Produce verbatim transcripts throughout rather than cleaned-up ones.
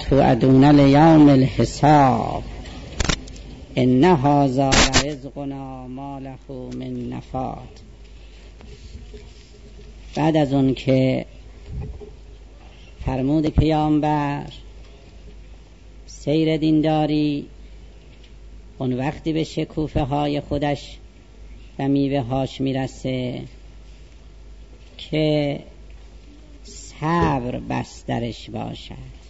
توعدون لیوم الحساب ان هذا رزقنا ما له من نفاد. بعد از اون که فرمود پیامبر سیر دینداری اون وقتی به شکوفه های خودش و میوه هاش میرسه که صبر بسترش باشد.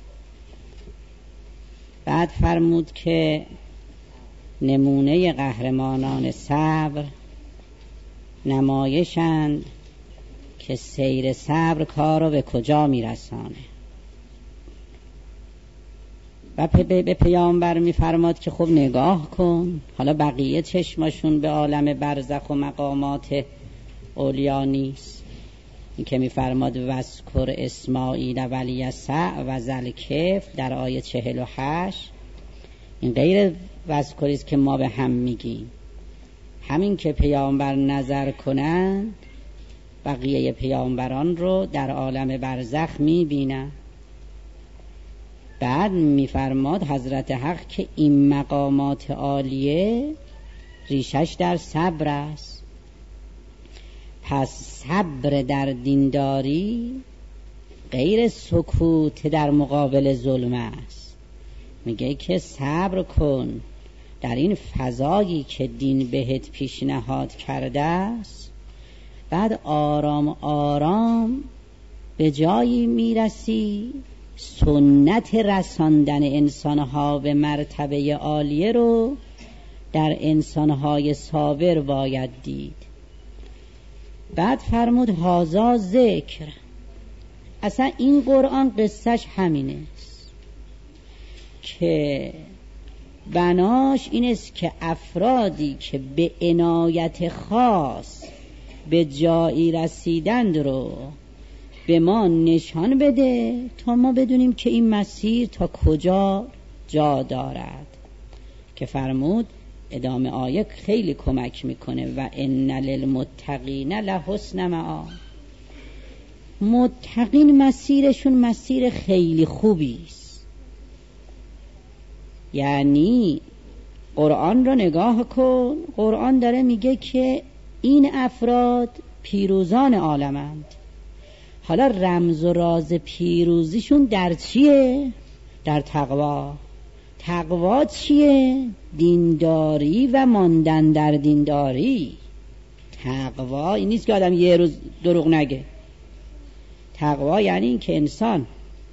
بعد فرمود که نمونه قهرمانان صبر نمایشند که سیر صبر کار رو به کجا میرسانه. و به پیامبر میفرماد که خب نگاه کن، حالا بقیه چشمشون به عالم برزخ و مقامات اولیا نیست. این که میفرماد وذکر اسماعیل و الیسع و ذوالکفل در آیه چهل و هشت، این غیر وذکریست که ما به هم میگیم. همین که پیامبر نظر کنند بقیه پیامبران رو در عالم برزخ میبینن. بعد میفرماد حضرت حق که این مقامات عالیه ریشش در صبر است. پس صبر در دینداری غیر سکوت در مقابل ظلم است. میگه که صبر کن در این فضایی که دین بهت پیشنهاد کرده است. بعد آرام آرام به جایی میرسی سنت رساندن انسانها به مرتبه عالیه رو در انسانهای صابر باید دید. بعد فرمود هذا ذکر. اصلا این قرآن قصهش همینه که بناش این است که افرادی که به عنایت خاص به جایی رسیدند رو به ما نشان بده تا ما بدونیم که این مسیر تا کجا جا دارد. که فرمود ادامه آیه خیلی کمک میکنه و ان للمتقین لحسن مآب. متقین مسیرشون مسیر خیلی خوبی است. یعنی قرآن رو نگاه کن، قرآن داره میگه که این افراد پیروزان عالمند. حالا رمز و راز پیروزیشون در چیه؟ در تقوا. تقوا چیه؟ دینداری و ماندن در دینداری. تقوا این نیست که آدم یه روز دروغ نگه. تقوا یعنی این که انسان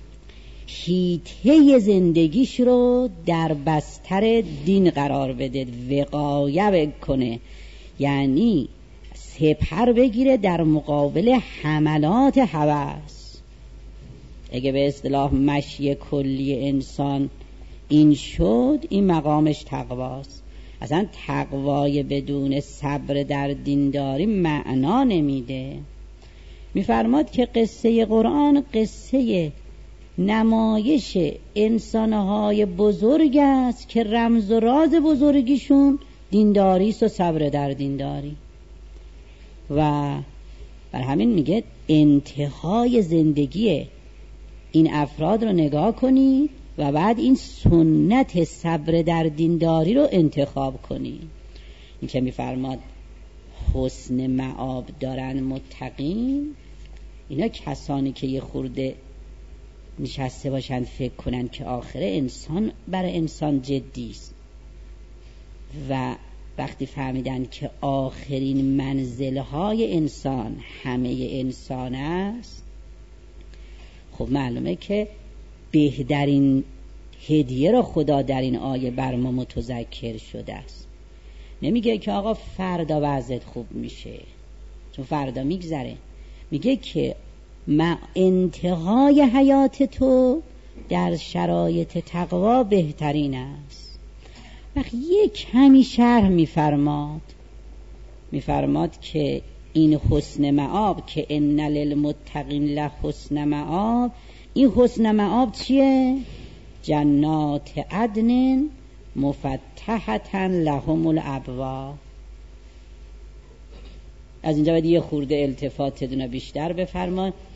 حیطه زندگیش رو در بستر دین قرار بده، وقایه کنه، یعنی سپر بگیره در مقابل حملات هوس. اگه به اصطلاح مشی کلی انسان این شد، این مقامش تقواست. اصلا تقوای بدون صبر در دینداری معنا نمیده. میفرماد که قصه قرآن قصه نمایش انسانهای بزرگ است که رمز و راز بزرگیشون دینداری است و صبر در دینداری. و بر همین میگه انتهای زندگی این افراد رو نگاه کنید و بعد این سنت صبر در دینداری رو انتخاب کنید. این که میفرماد حسن مآب دارن متقین، اینا کسانی که یه خورده نشسته باشن فکر کنن که آخره انسان برای انسان جدی است و وقتی فهمیدن که آخرین منزلهای انسان همه انسان است، خب معلومه که بهترین هدیه را خدا در این آیه بر ما متذکر شده است. نمیگه که آقا فردا وضعت خوب میشه چون فردا میگذره، میگه که ما انتهای حیات تو در شرایط تقوا بهترین است. وقت یک کمی شرح میفرماد میفرماد که این حسن مآب که ان للمتقین لحسن مآب، این حسن مآب چیه؟ جنات عدن مفتحة لهم الابواب. از اینجا باید یه خورده التفات دونه بیشتر بفرمایید.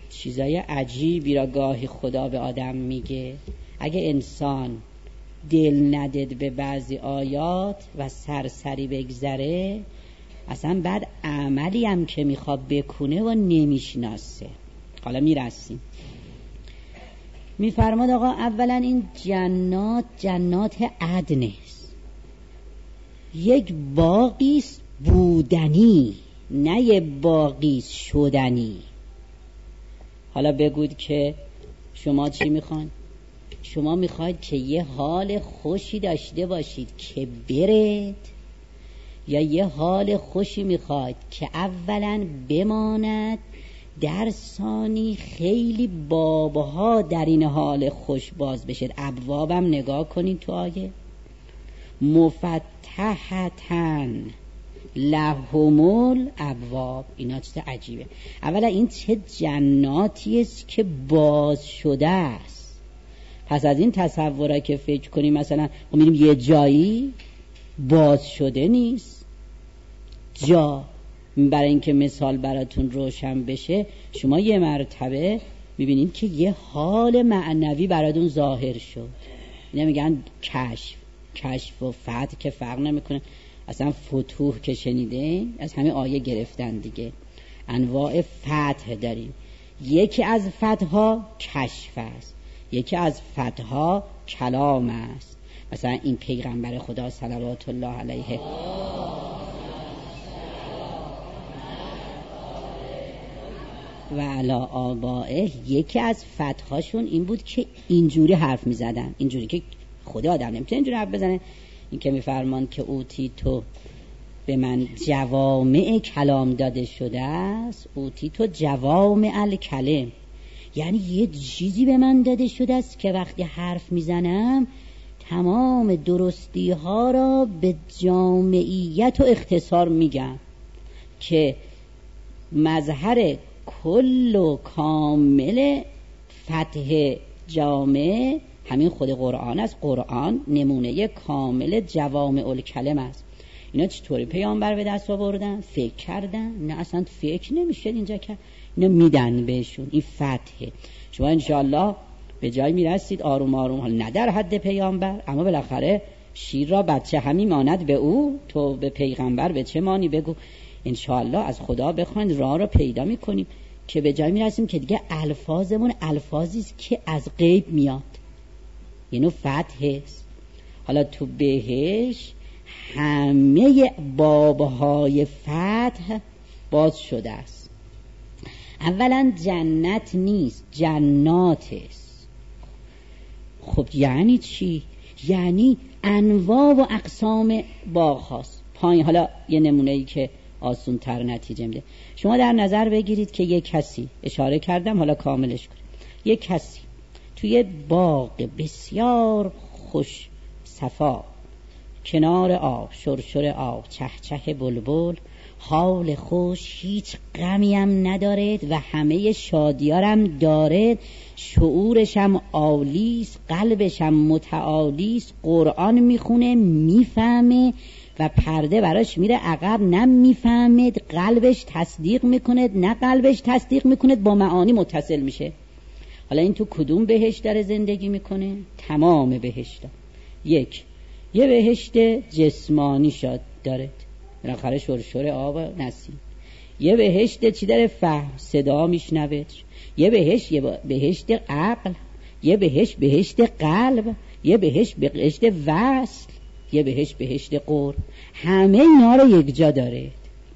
چیزای عجیبی را گاهی خدا به آدم میگه. اگه انسان دل ندید به بعضی آیات و سرسری بگذره، اصلا بعد عملی هم که میخواد بکنه و نمیشناسه. حالا میرسیم. میفرماد آقا اولا این جنات جنات عدن است، یک باغیست بودنی، نه یک باغیست شدنی. حالا بگوید که شما چی میخوان؟ شما میخواید که یه حال خوشی داشته باشید که برید، یا یه حال خوشی میخواید که اولا بماند، در ثانی خیلی بابها در این حال خوش باز بشید. ابوابم نگاه کنید تو آیه، مفتحتن لهمول ابواب. اینا چه عجیبه. اولا این چه جناتی است که باز شده است. پس از این تصورا که فکر کنیم مثلا ما میریم یه جایی باز شده نیست جا. برای اینکه مثال براتون روشن بشه، شما یه مرتبه میبینید که یه حال معنوی براتون ظاهر شد. اینا میگن کشف. کشف و فتح که فرق نمیکنه. اصلا فتوح که شنیده از همه آیه گرفتن دیگه. انواع فتح داریم. یکی از فتحها کشف است، یکی از فتحها کلام است. مثلا این پیغمبر خدا صلوات الله علیه و علی آبائه، یکی از فتحاشون این بود که اینجوری حرف می زدن، اینجوری که خدا آدم نمیتونه اینجوری حرف بزنه. این که می فرمان که اوتی تو به من جوامع کلام داده شده است، اوتی تو جوامع الکلم، یعنی یه چیزی به من داده شده است که وقتی حرف می زنم تمام درستی ها را به جامعیت و اختصار میگم، که مظهر کل و کامل فتح جامع همین خود قرآن است. قرآن نمونه کامل جوامع الکلم است. اینا چطوری پیامبر به دست آوردن؟ فکر کردن؟ نه اصلا فکر نمیشه اینجا که اینا میدن بهشون. این فتحه. شما انشاءالله به جای میرسید آروم آروم، حالا نه در حد پیامبر، اما بالاخره شیر را بچه همی ماند به او، تو به پیغمبر به چه مانی؟ بگو. انشاءالله از خدا بخواید راه را پیدا میکنیم که به جای میرسیم که دیگه الفاظمون الفاظیست که از غیب میاد. اینو فتح است. حالا تو بهش همه بابهای فتح باز شده است. اولا جنت نیست، جنات است. خب یعنی چی؟ یعنی انواع و اقسام باغ هاست. پایین حالا یه نمونه‌ای که آسون تر نتیجه میده. شما در نظر بگیرید که یک کسی، اشاره کردم حالا کاملش کنید، یک کسی توی باغ بسیار خوش صفا، کنار آب، شرشر آب، چهچه بلبل، حال خوش، هیچ غمی هم ندارد و همه شادیارم دارد، شعورشم عالیست، قلبشم متعالیست، قرآن میخونه میفهمه و پرده براش میره عقب، نه میفهمد، قلبش تصدیق میکند، نه قلبش تصدیق میکند، با معانی متصل میشه. حالا این تو کدوم بهشت داره زندگی میکنه؟ تمام بهشت. یک یه بهشت جسمانی شاد داره، بالاخره شرشر آب نسیم. یه بهشت چی داره؟ فهم، صدا میشنوه. یه بهشت یه بهشت عقل، یه بهشت بهشت قلب، یه بهشت بهشت وصل، یه بهشت بهشت قرب. همه اینا رو یک جا داره.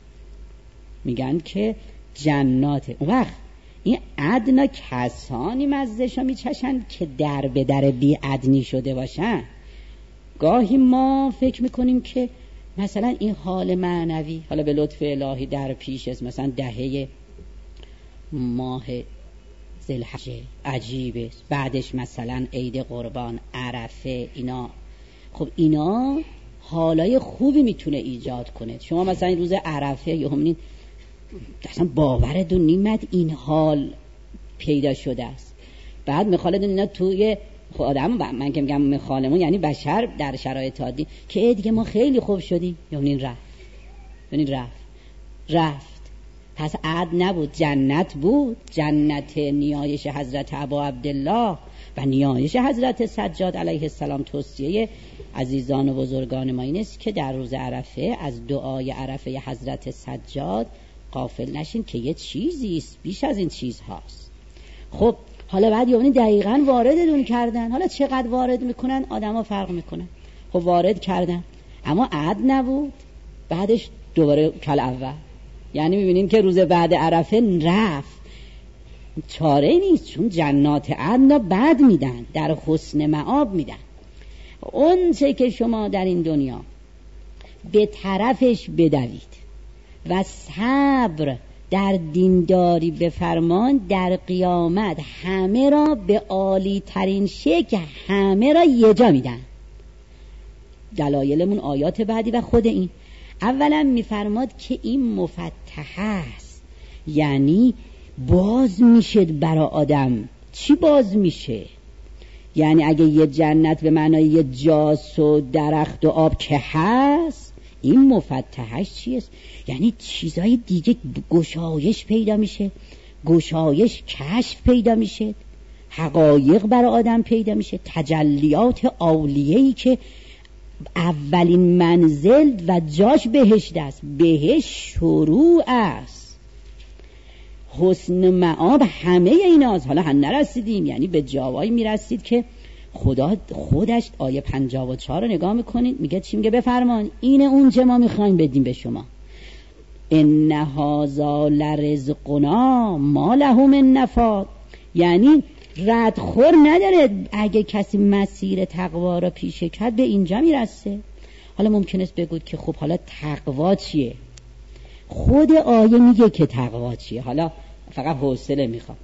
میگن که جناته. اون وقت این ادنا کسانی مزدشا میچشن که در به در بی ادنی شده باشن. گاهی ما فکر میکنیم که مثلا این حال معنوی حالا به لطف الهی در پیش است، مثلا دهه ماه ذوالحجه عجیبه، بعدش مثلا عید قربان، عرفه، اینا. خب اینا حالای خوبی میتونه ایجاد کنه. شما مثلا این روز عرفه یا همین اصلا باورتون نیمد این حال پیدا شده است. بعد میخوالتون اینا توی خب آدم، من که میگم مخالمون یعنی بشر در شرایط عادی، که دیگه ما خیلی خوب شدیم، یعنی رفت یعنی رفت رفت پس عد نبود، جنت بود، جنت نیایش حضرت ابا عبدالله و نیایش حضرت سجاد علیه السلام. توصیه عزیزان و بزرگان ما این است که در روز عرفه از دعای عرفه حضرت سجاد غافل نشین که یه چیزی است بیش از این چیزهاست. خب حالا بعد یعنی دقیقاً واردتون کردن، حالا چقدر وارد میکنن آدما فرق میکنن. خب وارد کردن اما عد نبود، بعدش دوباره کل اول. یعنی میبینین که روز بعد عرفه رفت، چاره نیست، چون جنات عدن بعد میدن، در حسن معاب میدن. اون چه که شما در این دنیا به طرفش بدوید و صبر در دینداری بفرمان، در قیامت همه را به عالی ترین شکل همه را یه جا میدن. دلایلمون آیات بعدی و خود این. اولا میفرماد که این مفتح است، یعنی باز میشه برای آدم. چی باز میشه؟ یعنی اگه یه جنت به معنای یه جاس و درخت و آب که هست، این مفتحش چیست؟ یعنی چیزای دیگه گشایش پیدا میشه، گشایش کشف پیدا میشه، حقایق برای آدم پیدا میشه، تجلیات عالیه‌ای که اولین منزل و جاش بهشت است. بهشت شروع است، حسن معاب همه ایناست. حالا هم نرسیدیم، یعنی به جاوایی میرسید که خدا خودش آیه پنجاه و چهار رو نگاه میکنید، میگه چی؟ میگه بفرمان اینه اون چه ما میخوایم بدیم به شما. ان هذا لرزقنا ما له من نفاد. یعنی ردخور نداره. اگه کسی مسیر تقوا را پیش کرد به اینجا میرسه. حالا ممکن است بگید که خب حالا تقوا چیه؟ خود آیه میگه که تقوا چیه، حالا فقط حوصله میخوام.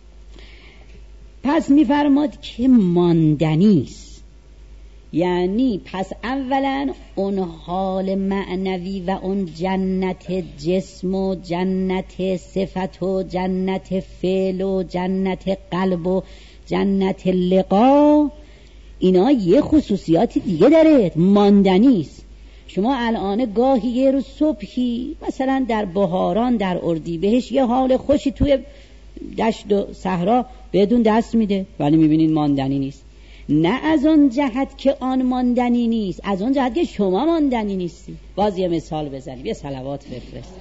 پس میفرماد که ماندنیست، یعنی پس اولا اون حال معنوی و اون جنت جسم و جنت صفت و جنت فعل و جنت قلب و جنت لقا، اینا یه خصوصیات دیگه داره، ماندنیست. شما الان گاهی یه روز صبحی مثلا در بهاران در اردیبهشت یه حال خوشی توی دشت و صحرا بدون دست میده، ولی میبینین ماندنی نیست. نه از اون جهت که آن ماندنی نیست، از اون جهت که شما ماندنی نیستی. باز یه مثال بزنیم، یه صلوات بفرست.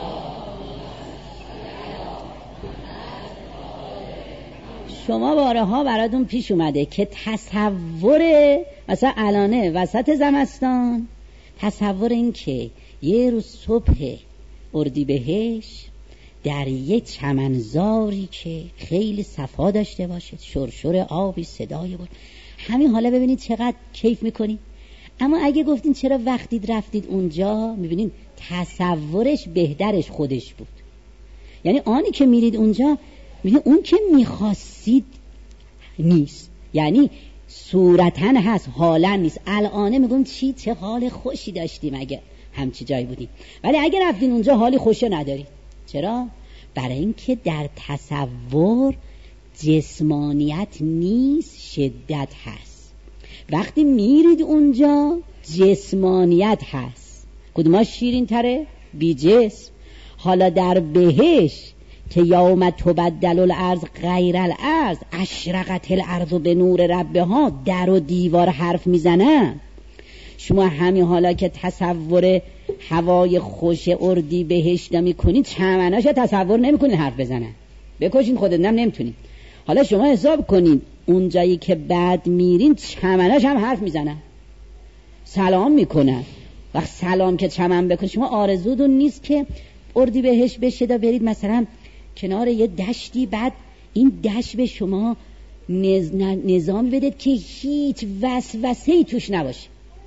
شما بارها براتون پیش اومده که تصور مثلا الانه وسط زمستان، تصور این که یه روز صبح اردیبهشت در یه چمنزاری که خیلی صفا داشته باشه، شرشر آبی، صدای بود، همین حالا ببینید چقدر کیف میکنید. اما اگه گفتین چرا وقتی رفتید اونجا، میبینید تصورش بهترش خودش بود. یعنی آنی که میرید اونجا میبینید اون که میخواستید نیست، یعنی صورتن هست، حالا نیست. الان میگم چی چه حال خوشی داشتیم اگه همچی جایی بودیم، ولی اگه رفتین اونجا حالی خوشی ندارید. چرا؟ برای اینکه در تصور جسمانیت نیست، شدت هست. وقتی میرید اونجا جسمانیت هست. کدوماش شیرین تره؟ بی جسم. حالا در بهشت که یوم تبدل الارض غیر الارض اشرقت الارض به نور ربها، در و دیوار حرف میزنن. شما همین حالا که تصور هوای خوش اردی بهشت میکنید، چمناش تصور نمیکنید حرف بزنن، بکشین خودتونم نمیتونید. حالا شما حساب کنید اون جایی که بعد میرین چمناش هم حرف میزنن، سلام میکنن. وقت سلام که چمن بکنید، شما آرزودون نیست که اردی بهشت بشه دا برید مثلا کنار یه دشتی، بعد این دشت به شما نز... نظام بدید که هیچ وسوسه‌ای توش نباشه؟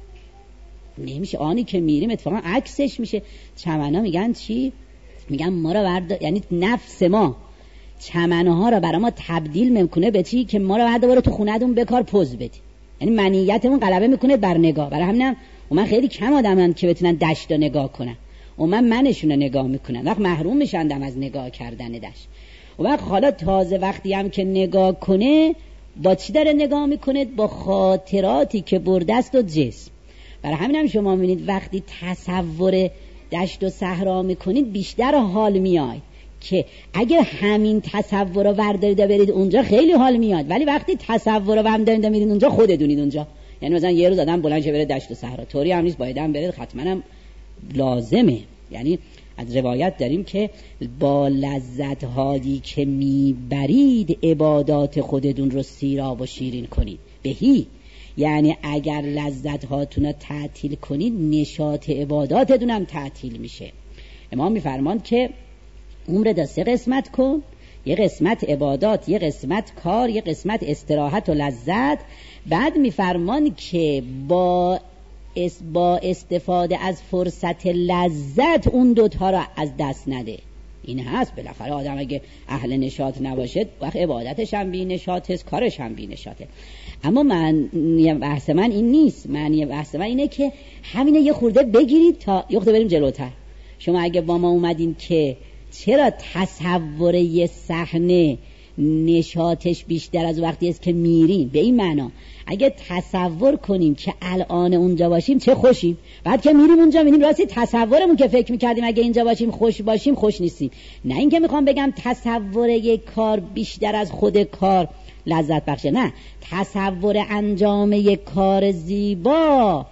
نمیشه. آنی که میریم اتفاقا عکسش میشه. چمن‌ها میگن چی؟ میگن ما را برد... یعنی نفس ما چمن‌ها را برای ما تبدیل میکنه به چی؟ که ما را بعد دوباره تو خونه‌دون بکار پوز بدی. یعنی منیتمون غلبه میکنه بر نگاه. برای همینم و من خیلی کم آدمن که بتونن دشت رو نگاه کنن، و من منشون رو نگاه میکنن، وقت محروم میشندم از نگاه کردن دشت. و وقت حالا تازه وقتی هم که نگاه کنه، با چی داره نگاه میکنه؟ با خاطراتی که برده است و جسم. برای همین هم شما میبینید وقتی تصور دشت و صحرا میکنید بیشتر حال میاد، که اگر همین تصور رو بردارید و برید اونجا خیلی حال میاد، ولی وقتی تصور رو بردارید و میرید اونجا خودتونید اونجا. یعنی مثلا یه روز آدم بلند شه بره دشت و صحرا، طوری هم نیست، باید هم برید، حتما هم لازمه. یعنی از روایت داریم که با لذت هایی که میبرید عبادات خودتون رو سیراب و شیرین کنید بهی. یعنی اگر لذت هاتون رو تعطیل کنید نشاط عباداتتون هم تعطیل میشه. امام میفرماند که عمر دا سه قسمت کن، یه قسمت عبادات، یه قسمت کار، یه قسمت استراحت و لذت. بعد میفرمان که با با استفاده از فرصت لذت اون دوتا را از دست نده. این هست بالاخره آدم اگه اهل نشاط نباشه وقت عبادتش هم بی نشاط است، کارش هم بی نشاطه. اما من یه بحث من این نیست، من یه بحث من اینه که همینه یه خورده بگیرید تا یه خورده بریم جلوتر. شما اگه با ما اومدین که چرا تصور یه صحنه نشاطش بیشتر از وقتی است که میریم، به این معنا اگه تصور کنیم که الان اونجا باشیم چه خوشیم، بعد که میریم اونجا میبینیم راستی تصورمون که فکر میکردیم اگه اینجا باشیم خوش باشیم خوش نیستیم. نه اینکه میخوام بگم تصور یک کار بیشتر از خود کار لذت بخشه، نه، تصور انجام یک کار زیبا،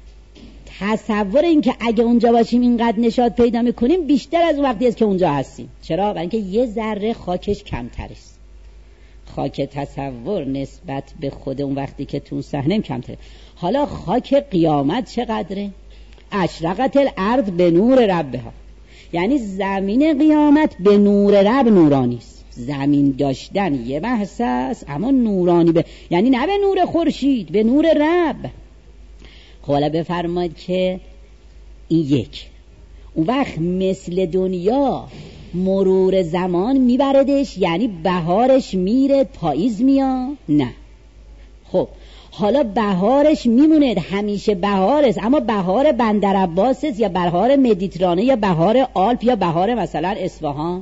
تصور این که اگه اونجا باشیم اینقدر نشاط پیدا میکنیم بیشتر از وقتی است که اونجا هستیم. چرا؟ برای اینکه یه ذره خاکش کمتر است. خاک تصور نسبت به خود اون وقتی که تو صحنه کمتره. حالا خاک قیامت چقدره؟ اشرقت الارض به نور ربها، یعنی زمین قیامت به نور رب نورانی است. زمین داشتن یه بحث است، اما نورانی به یعنی نه به نور خورشید، به نور رب. خب حالا بفرمایید که این یک، اون وقت مثل دنیا مرور زمان میبردش، یعنی بهارش میره پاییز میاد؟ نه. خب حالا بهارش میمونه، همیشه بهار است، اما بهار بندر عباس است یا بهار مدیترانه یا بهار آلپ یا بهار مثلا اصفهان؟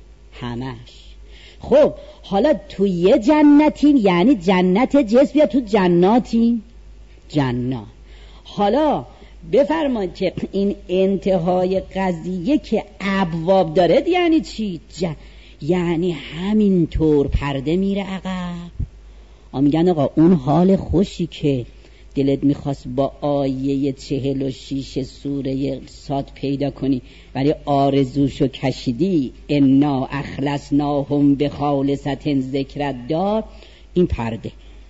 همش. خب حالا تو یه جنتین، یعنی جنت جسم، یا تو جناتین؟ جنات. حالا بفرمایید که این انتهای قضیه که ابواب داره یعنی چی؟ جن... یعنی همینطور پرده میره عقب. میگن آقا اون حال خوشی که دلت میخواست با آیه چهل و شیش سوره صاد پیدا کنی ولی آرزوشو کشیدی، انا اخلصناهم بخالصة ذکر دار، این پرده.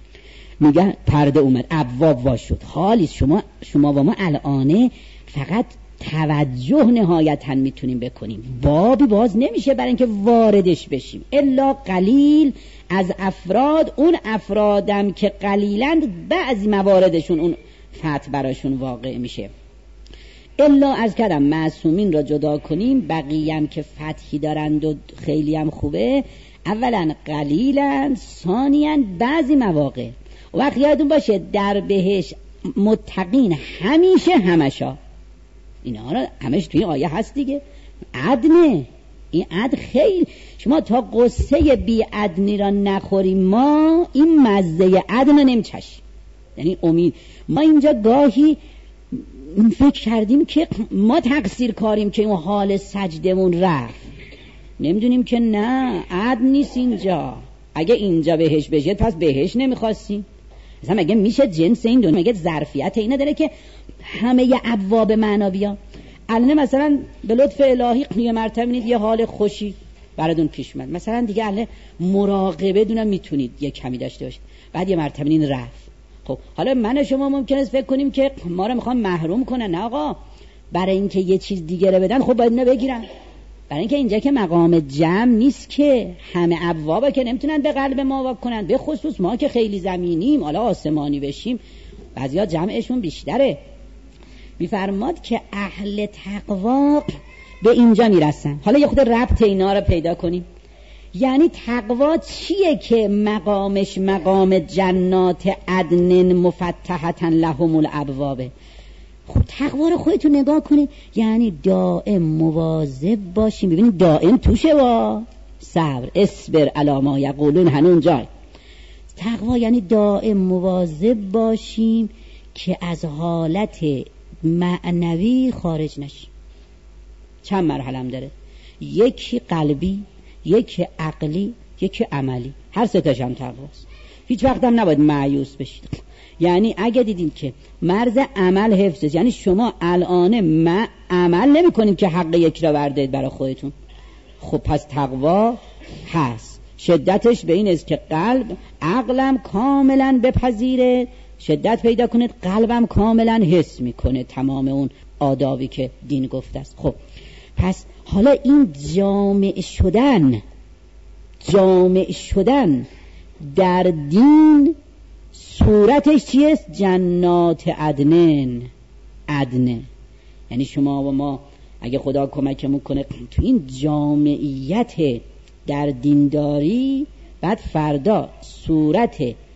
میگن پرده اومد، ابواب وا شد. حالی شما شما با ما الانه فقط توجه نهایتاً میتونیم بکنیم، بابی باز نمیشه برای اینکه واردش بشیم الا قلیل از افراد. اون افرادم که قلیلند بعضی مواردشون اون فتح براشون واقع میشه. الا از کردم معصومین را جدا کنیم، بقیه هم که فتحی دارند و خیلی هم خوبه، اولا قلیلند، ثانیاً بعضی مواقع. وقت یادون باشه در بهش متقین همیشه همشا، اینا را همش توی آیه هست دیگه. عدنه، این عدن خیلی، شما تا قصه بی عدنی را نخوریم ما این مزه عدن را نمیچشیم. یعنی امید ما اینجا گاهی فکر کردیم که ما تقصیر کاریم که اون حال سجدمون رفت، نمیدونیم که نه، عدن نیست اینجا. اگه اینجا بهش بشه پس بهش نمیخواستیم. مثلا مگه میشه جنس این دنیا، مگه ظرفیت اینه داره که همه ی ابواب معنا بیا؟ الان مثلا به لطف الهی یه مرتبه میدید یه حال خوشی براتون پیش اومد، مثلا دیگه الان مراقبه دونم میتونید یه کمی داشته باشید، بعد یه مرتبه این رفت. خب حالا من شما ممکنه فکر کنیم که ما رو میخوام محروم کنن. نه آقا، برای اینکه یه چیز دیگه رو بدن خب باید اینو بگیرن. برای اینکه اینجا که مقام جمع نیست که همه ابوابا که نمیتونن به قلب ما واق کنن، به خصوص ما که خیلی زمینیم، حالا آسمانی بشیم بعضیا جمعشون بیشتره. میفرماد که اهل تقوا به اینجا میرسن. حالا یه خود ربط اینا رو پیدا کنیم. یعنی تقوا چیه که مقامش مقام جنات عدن مفتحة لهم الابواب؟ خب تقوا رو خودتون نگاه کنید، یعنی دائم مواظب باشیم. ببینید دائم توشه با صبر، اصبر علی ما یقولون، هنون جای تقوا یعنی دائم مواظب باشیم که از حالت معنوی خارج نشیم. چند مرحله هم داره، یکی قلبی، یکی عقلی، یکی عملی. هر سه تاش هم تقواست. هیچ وقت هم نباید مایوس بشید. یعنی اگه دیدین که مرز عمل حفظه، یعنی شما الان ما عمل نمی کنید که حق یکی را بردارید برای خودتون، خب پس تقوا هست. شدتش به این است که قلب عقلم کاملا بپذیره، شدت پیدا کنید، قلبم کاملا حس میکنه تمام اون آدابی که دین گفته است. خب پس حالا این جامع شدن جامع شدن در دین صورتش چیست؟ جنات عدنن. عدنه یعنی شما و ما اگه خدا کمکمون کنه تو این جامعیت در دینداری، بعد فردا صورت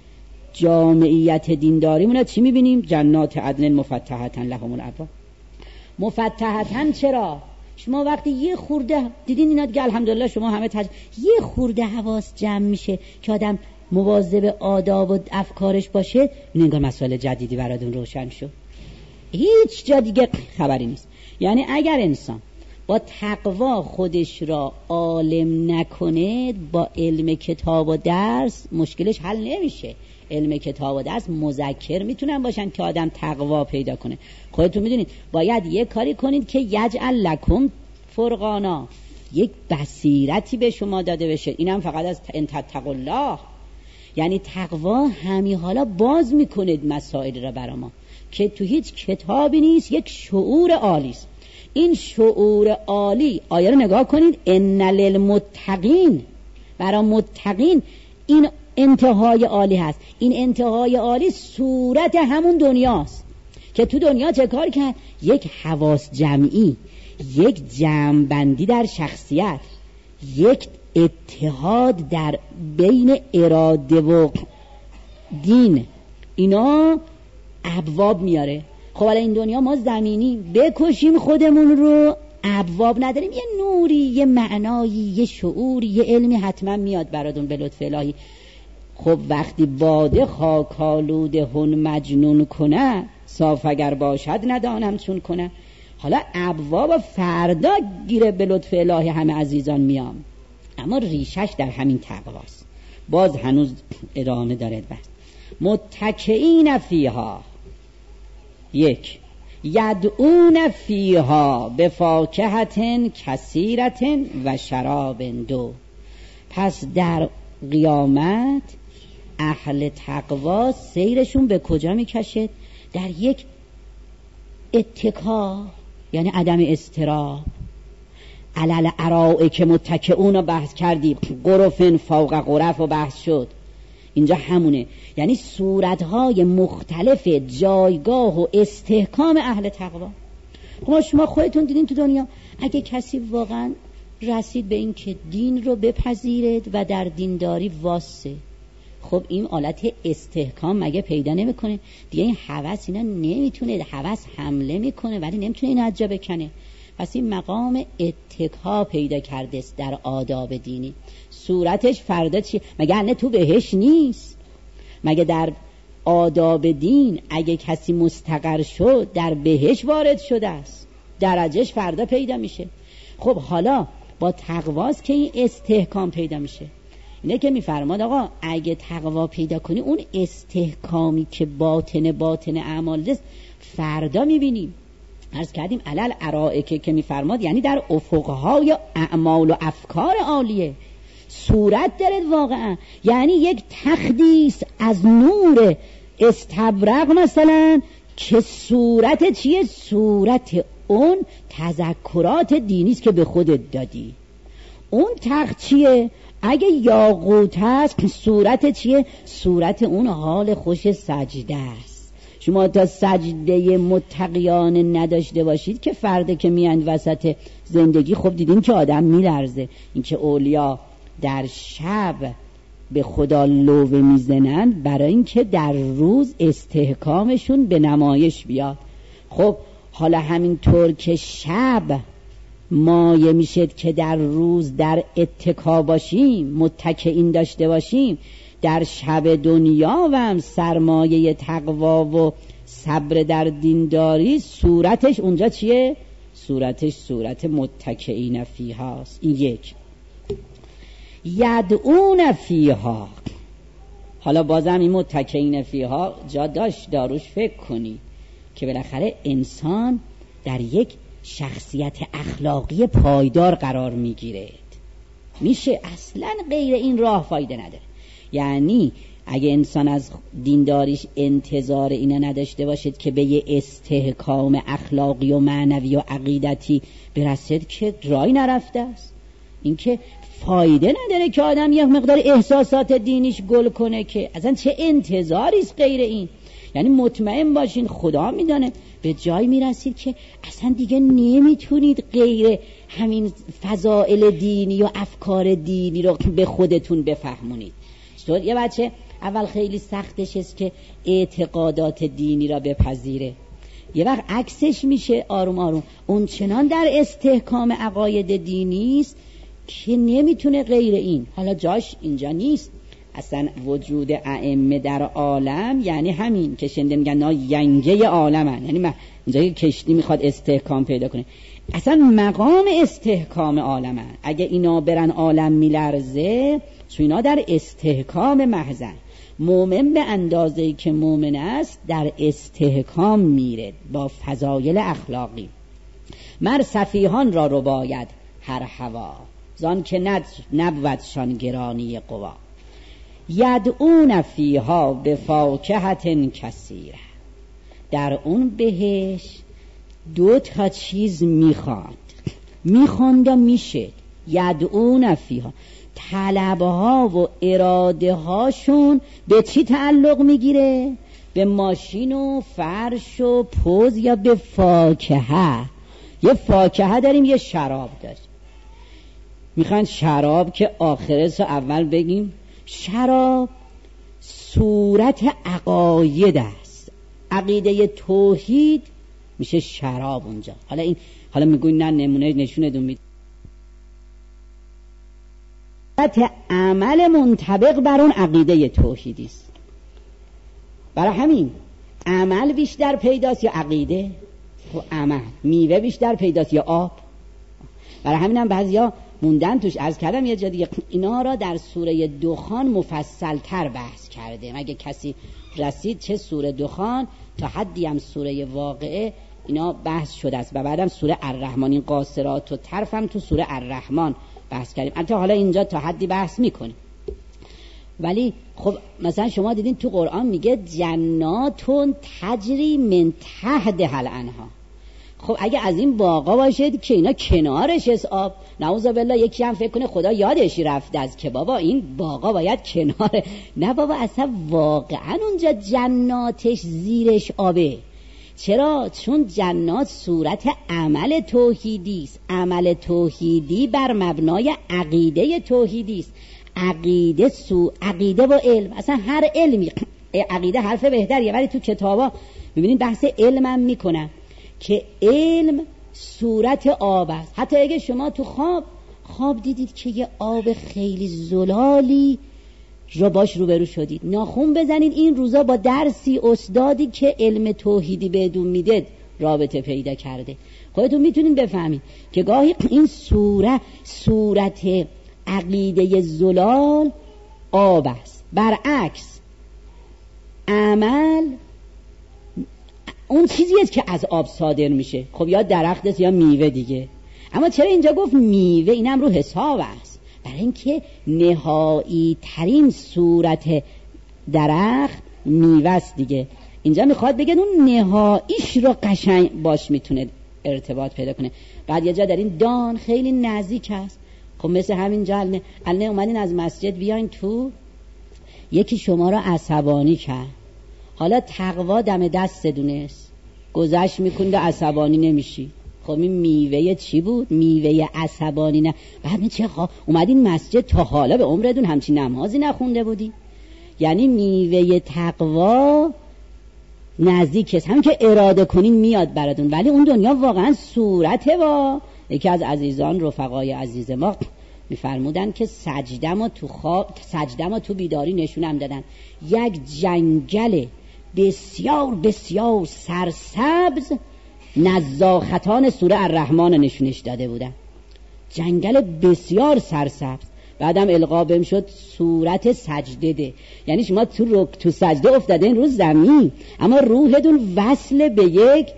جامعیت دینداریمون چی میبینیم؟ جنات عدن مفتحتن لهم الابواب. مفتحتن چرا؟ شما وقتی یه خورده دیدین اینا دیگه الحمدلله شما همه تج... یه خورده حواس جمع میشه که آدم مواظب آداب و افکارش باشه، این انگار مسائل جدیدی براتون روشن شد. هیچ جا دیگه خبری نیست. یعنی اگر انسان با تقوا خودش را عالم نکنه، با علم کتاب و درس مشکلش حل نمیشه. علم کتاب و درس مذکر میتونن باشن که آدم تقوا پیدا کنه. خودتون میدونید باید یک کاری کنید که یجعل لکم فرقانا، یک بصیرتی به شما داده بشه. اینم فقط از ان تتقوا الله. یعنی تقوا همین حالا باز میکنه مسائل را برای ما که تو هیچ کتابی نیست، یک شعور عالی است. این شعور عالی، آیه رو نگاه کنید، ان للمتقین، برای متقین این انتهای عالی هست. این انتهای عالی صورت همون دنیاست که تو دنیا چه کار کرد؟ یک حواس جمعی، یک جمع‌بندی در شخصیت، یک اتحاد در بین اراده و دین، اینا ابواب میاره. خب الان این دنیا ما زمینی بکشیم خودمون رو، ابواب نداریم، یه نوری، یه معنایی، یه شعوری، یه علمی حتما میاد براتون به لطف الهی. خب وقتی باده خاکالوده هن مجنون کنه، صاف اگر باشد ندانم چون کنه. حالا ابواب فردا گیره به لطف الهی همه عزیزان میام، اما ریشش در همین تقواست. باز هنوز ادامه داره. بس متکئین فیها، یک یدعون فیها بفاکهة کثیرة و شراب، دو. پس در قیامت اهل تقوا سیرشون به کجا میکشد؟ در یک اتکا، یعنی عدم اضطراب. علل ارائک متکئون رو بحث کردیم، غرف فوق غرف رو بحث شد. اینجا همونه، یعنی صورتهای مختلف جایگاه و استحکام اهل تقوا. خب شما خودتون دیدین تو دنیا اگه کسی واقعا رسید به این که دین رو بپذیرید و در دینداری واسه، خب این حالت استحکام مگه پیدا نمیکنه؟ دیگه این هوس اینا نمیتونه، هوس حمله میکنه ولی نمیتونه این حجا بکنه. پس این مقام اتکا پیدا کرده است در آداب دینی. صورتش فردا چی؟ مگه نه تو بهش نیست؟ مگه در آداب دین اگه کسی مستقر شد در بهش وارد شده است، درجهش فردا پیدا میشه. خب حالا با تقواست که این استحکام پیدا میشه. اینه که میفرماد آقا اگه تقوا پیدا کنی اون استحکامی که باطن باطن اعمال است فردا میبینیم. عرض کردیم علل ارائک که میفرماد یعنی در افقهای اعمال و افکار عالیه صورت داره واقعا. یعنی یک تخدیس از نور استبرق مثلا که صورت چیه؟ صورت اون تذکرات دینیست که به خودت دادی. اون تخت چیه؟ اگه یاقوت هست صورت چیه؟ صورت اون حال خوش سجده است. شما تا سجده متقیانه نداشته باشید که فرده که میاند وسط زندگی، خب دیدین که آدم میلرزه. این که اولیا در شب به خدا لوه میزنند برای اینکه در روز استحکامشون به نمایش بیاد. خب حالا همینطور که شب مایه میشد که در روز در اتکا باشیم، متکئین داشته باشیم، در شب دنیا و هم سرمایه تقوا و صبر در دینداری صورتش اونجا چیه؟ صورتش صورت متکئین فیها است. این یک. یدعون فیها، حالا بازم این متکئین فیها جا داشت داروش فکر کنی که بالاخره انسان در یک شخصیت اخلاقی پایدار قرار میگیره. میشه اصلا غیر این راه فایده نداره. یعنی اگه انسان از دینداریش انتظار اینا نداشته باشد که به یه استحکام اخلاقی و معنوی و عقیدتی برسد که رای نرفته است. این که فایده نداره که آدم یک مقدار احساسات دینیش گل کنه، که اصلا چه انتظاری است غیر این. یعنی مطمئن باشین خدا میدانه به جای میرسید که اصلا دیگه نمیتونید غیر همین فضائل دینی و افکار دینی رو به خودتون بفهمونید. چطور یه بچه اول خیلی سختش است که اعتقادات دینی را بپذیره، یه وقت عکسش میشه آروم آروم اون چنان در استحکام عقاید دینی است که نمیتونه غیر این. حالا جاش اینجا نیست. اصلا وجود ائمه در عالم یعنی همین که شنده میگن نا ینگه عالمن، یعنی من اینجا که کشتی میخواد استحکام پیدا کنه، اصلا مقام استحکام عالمن. اگه اینا برن عالم میلرزه، چون اینا در استحکام محضن. مومن به اندازه‌ای که مومن است در استحکام میره با فضایل اخلاقی. مر سفیهان را رو باید هر هوا، زان که نبودشان گرانی قوا. یدعون فیها به فاکهت کثیره، در اون بهش دو تا چیز میخواد میخوند و میشه. یدعون فیها، طلبها و اراده هاشون به چی تعلق میگیره؟ به ماشین و فرش و پوز یا به فاکهه؟ یه فاکهه داریم، یه شراب داریم. میخوان شراب که آخرش اول بگیم شراب صورت عقاید است، عقیده توحید میشه شراب اونجا. حالا این حالا میگوین نه نمونه نشونه دون میده عمل منطبق بر اون عقیده توحیدی است. برای همین عمل بیشتر پیداست یا عقیده؟ تو عمل. میوه بیشتر پیداست یا آب؟ برای همین هم بعضیا موندن توش. عرض کردم یه جا دیگه اینا را در سوره دخان مفصل تر بحث کرده. اگه کسی رسید چه سوره دخان تا حدی هم سوره واقعه اینا بحث شده است. و بعدم سوره الرحمن، این قاصرات و طرف هم تو سوره الرحمن بحث کردیم. البته حالا اینجا تا حدی بحث میکنیم. ولی خب مثلا شما دیدین تو قرآن میگه جناتون تجری من تحتها الانهار. خب اگه از این باغا باشد که اینا کنارش از آب، نعوذ بالله یکی هم فکر کنه خدا یادش رفته از که بابا این باغا باید کنار. نه بابا، اصلا واقعا اونجا جناتش زیرش آبه. چرا؟ چون جنات صورت عمل توحیدی است. عمل توحیدی بر مبنای عقیده توحیدی است. عقیده سو عقیده و علم، اصلا هر علمی، عقیده حرف بهتریه ولی تو کتابا میبینید بحث علم هم میکنن که علم صورت آب است. حتی اگه شما تو خواب خواب دیدید که یه آب خیلی زلالی رو باش روبرو شدید، ناخون بزنید این روزا با درسی استادی که علم توحیدی بهتون میده رابطه پیدا کرده. خودتون میتونید بفهمید که گاهی این صورت صورت عقیده زلال آب است. برعکس عمل اون چیزی است که از آب صادر میشه. خب یا درخت است یا میوه دیگه. اما چرا اینجا گفت میوه؟ اینم رو حساب است، برای اینکه نهایی ترین صورت درخت میوه است دیگه. اینجا میخواد بگه اون نهاییش رو قشنگ باش میتونه ارتباط پیدا کنه. بعد یه جا در این دان خیلی نزدیک است. خب مثل همین جا الان الان اومدین از مسجد بیاین تو، یکی شما را عصبانی کرد، حالا تقوا دم دست دونست گذشت میکنید و عصبانی نمیشی. خب این میوه چی بود؟ میوه عصبانی نه. بعد می چه خواه اومدین مسجد تا حالا به عمرتون همچین نمازی نخونده بودی؟ یعنی میوه تقوا نزدیک است، همین که اراده کنین میاد براتون. ولی اون دنیا واقعا صورته. با یکی از عزیزان رفقای عزیز ما میفرمودن که سجدم تو خواب سجدم تو بیداری نشونم دادن یک جنگل بسیار بسیار سرسبز نزاختان سوره الرحمن نشونش داده بودن. جنگل بسیار سرسبز. بعدم القا بهم شد صورت سجده ده، یعنی شما تو رک تو سجده افتاده این روز زمین، اما روحتون وصل به یک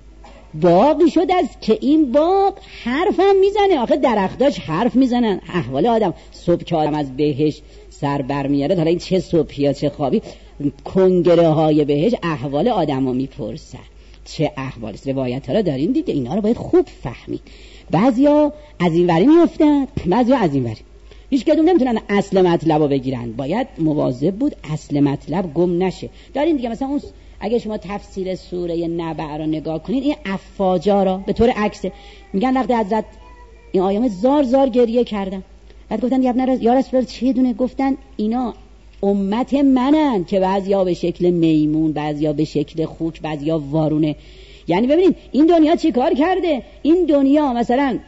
باقی شد از که این باغ حرف هم میزنه. آخه درختاش حرف میزنن. احوال آدم صبح که آدم از بهش سر بر میاره، حالا این چه صبحی یا چه خوابی، کنگره های بهش احوال آدم رو میپرسن چه احوالی است. روایت ها رو دارین دیگه، اینا رو باید خوب فهمید. بعضیا از این وری میافتن، بعضیا از این وری. هیچ کدوم نمیتونن اصل مطلب رو بگیرن، باید مواظب بود اصل مطلب گم نشه. دارین دیگه مثلا اون اگه شما تفسیر سوره نبع رو نگاه کنید، این افواجا را به طور عکسه میگن وقتی حضرت این آیه زار زار گریه کردن، بعد گفتن یا ابن یا رسول الله چه دونه، گفتن اینا امت منن که بعضیا به شکل میمون، بعضیا به شکل خوک، بعضیا وارونه. یعنی ببینید این دنیا چی کار کرده. این دنیا مثلا